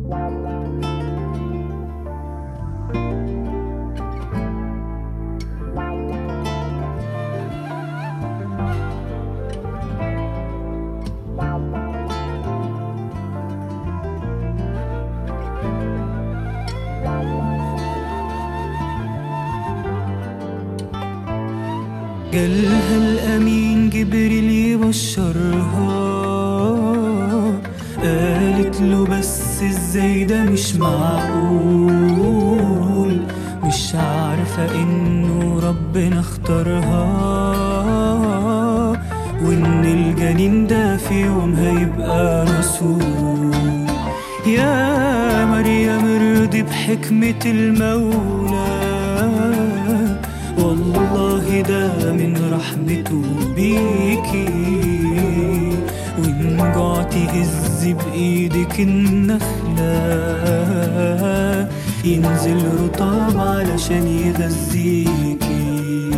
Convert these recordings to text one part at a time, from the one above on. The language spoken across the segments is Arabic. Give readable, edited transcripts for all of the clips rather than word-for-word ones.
جالها الأمين جبريل يبشرها، قالت له بس ازاي ده مش معقول، مش عارفة انه ربنا اختارها، وان الجنين ده في يوم هيبقى رسول. يا مريم ارضي بحكمة المولى، والله ده من رحمته بيكي، وإن جعتي هزي بإيدك النخلة، ينزل رطاب علشان يغذيكي.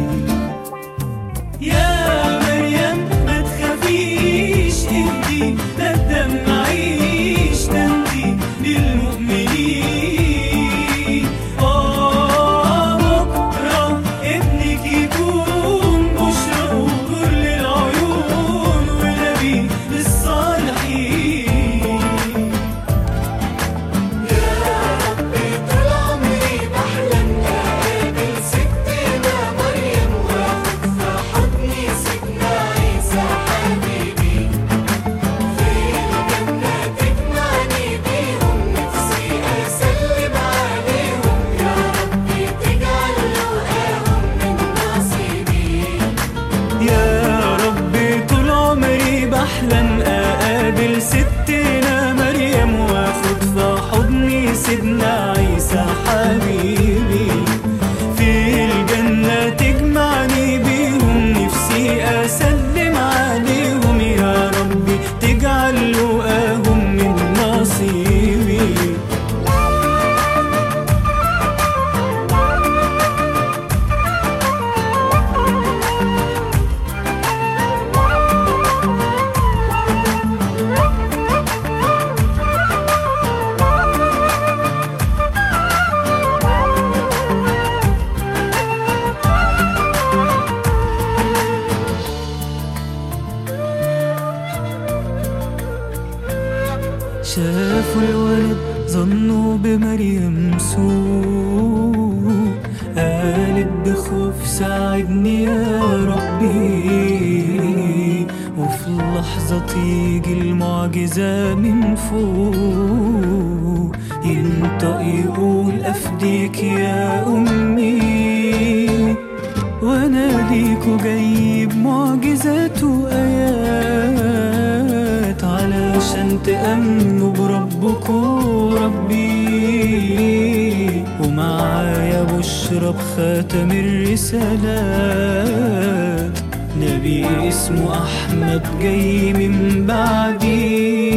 يا مريم ما تخافيش انتي، ما تدمعيش ده انتي للمؤمنين. أحلم أقابل ستنا مريم وآخد في حضني سيدنا عيسى حبيبي، في الجنة تجمعني بيهم، نفسي أسلم عليهم يا ربي تجعل لقاهم من نصيبي. شافوا الولد ظنوا بمريم سوء، قالت بخوف ساعدني يا ربي، وفي لحظة تيجي المعجزة من فوق، ينطق يقول أفديك يا أمي، وأنا ليكوا جايب معجزات وآيات، علشان تأمنوا بربكوا ربي، ومعايا بشرى بخاتم الرسالات، نبي اسمه أحمد جاي من بعدي.